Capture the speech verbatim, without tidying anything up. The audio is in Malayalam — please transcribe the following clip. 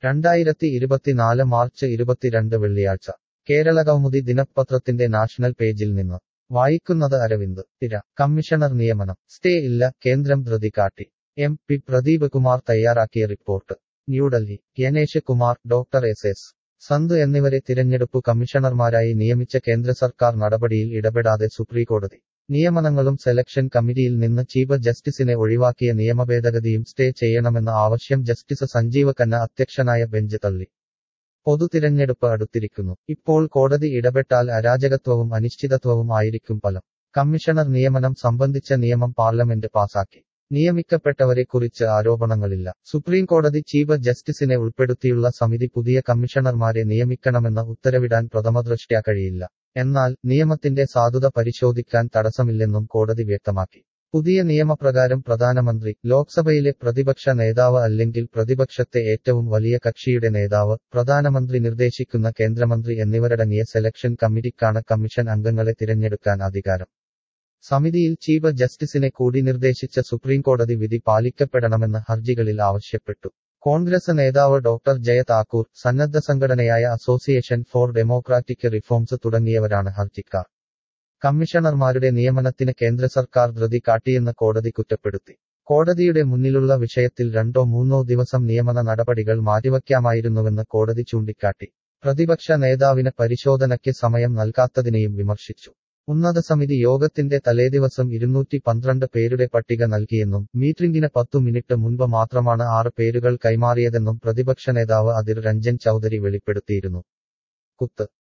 രണ്ടായിരത്തി ഇരുപത്തിനാല് മാർച്ച് ഇരുപത്തിരണ്ട് വെള്ളിയാഴ്ച കേരളകൗമുദി ദിനപത്രത്തിന്റെ നാഷണൽ പേജിൽ നിന്ന് വായിക്കുന്നത് അരവിന്ദ്. തിര കമ്മീഷണർ നിയമനം സ്റ്റേ ഇല്ല, കേന്ദ്രം ധൃതി കാട്ടി. എം പി പ്രദീപ് കുമാർ തയ്യാറാക്കിയ report. New Delhi. Ganesh Kumar, doctor S S Sandhu എന്നിവരെ തിരഞ്ഞെടുപ്പു കമ്മീഷണർമാരായി നിയമിച്ച കേന്ദ്ര സർക്കാർ നടപടിയിൽ ഇടപെടാതെ സുപ്രീംകോടതി. നിയമനങ്ങളും സെലക്ഷൻ കമ്മിറ്റിയിൽ നിന്ന് ചീഫ് ജസ്റ്റിസിനെ ഒഴിവാക്കിയ നിയമഭേദഗതിയും സ്റ്റേ ചെയ്യണമെന്ന ആവശ്യം ജസ്റ്റിസ് സഞ്ജീവ് ഖന്ന അധ്യക്ഷനായ ബെഞ്ച് തള്ളി. പൊതുതിരഞ്ഞെടുപ്പ് അടുത്തിരിക്കുന്നു. ഇപ്പോൾ കോടതി ഇടപെട്ടാൽ അരാജകത്വവും അനിശ്ചിതത്വവും ആയിരിക്കും ഫലം. കമ്മീഷണർ നിയമനം സംബന്ധിച്ച നിയമം പാർലമെന്റ് പാസാക്കി. നിയമിക്കപ്പെട്ടവരെക്കുറിച്ച് ആരോപണങ്ങളില്ല. സുപ്രീംകോടതി ചീഫ് ജസ്റ്റിസിനെ ഉൾപ്പെടുത്തിയുള്ള സമിതി പുതിയ കമ്മീഷണർമാരെ നിയമിക്കണമെന്ന ഉത്തരവിടാൻ പ്രഥമദൃഷ്ട്യാ കഴിയില്ല. എന്നാൽ നിയമത്തിന്റെ സാധുത പരിശോധിക്കാൻ തടസ്സമില്ലെന്നും കോടതി വ്യക്തമാക്കി. പുതിയ നിയമപ്രകാരം പ്രധാനമന്ത്രി, ലോക്സഭയിലെ പ്രതിപക്ഷ നേതാവ് അല്ലെങ്കിൽ പ്രതിപക്ഷത്തെ ഏറ്റവും വലിയ കക്ഷിയുടെ നേതാവ്, പ്രധാനമന്ത്രി നിർദ്ദേശിക്കുന്ന കേന്ദ്രമന്ത്രി എന്നിവരടങ്ങിയ സെലക്ഷൻ കമ്മിറ്റിക്കാണ് കമ്മീഷൻ അംഗങ്ങളെ തിരഞ്ഞെടുക്കാൻ അധികാരം. സമിതിയിൽ ചീഫ് ജസ്റ്റിസിനെ കൂടി നിർദ്ദേശിച്ച സുപ്രീംകോടതി വിധി പാലിക്കപ്പെടണമെന്ന് ഹർജികളിൽ ആവശ്യപ്പെട്ടു. കോൺഗ്രസ് നേതാവ് ഡോക്ടർ ജയ താക്കൂർ, സന്നദ്ധ സംഘടനയായ അസോസിയേഷൻ ഫോർ ഡെമോക്രാറ്റിക് റിഫോംസ് തുടങ്ങിയവരാണ് ഹർജിക്കാർ. കമ്മീഷണർമാരുടെ നിയമനത്തിന് കേന്ദ്ര സർക്കാർ ധൃതി കാട്ടിയെന്ന് കോടതി കുറ്റപ്പെടുത്തി. കോടതിയുടെ മുന്നിലുള്ള വിഷയത്തിൽ രണ്ടോ മൂന്നോ ദിവസം നിയമന നടപടികൾ മാറ്റിവയ്ക്കാമായിരുന്നുവെന്ന് കോടതി ചൂണ്ടിക്കാട്ടി. പ്രതിപക്ഷ നേതാവിന് പരിശോധനയ്ക്ക് സമയം നൽകാത്തതിനെയും വിമർശിച്ചു. ഉന്നതസമിതി യോഗത്തിന്റെ തലേദിവസം ഇരുന്നൂറ്റി പന്ത്രണ്ട് പേരുടെ പട്ടിക നൽകിയെന്നും മീറ്റിംഗിന് പത്തു മിനിറ്റ് മുൻപ് മാത്രമാണ് ആറ് പേരുകൾ കൈമാറിയതെന്നും പ്രതിപക്ഷ നേതാവ് അധിർ രഞ്ജൻ ചൌധരി വെളിപ്പെടുത്തിയിരുന്നു. കുത്ത്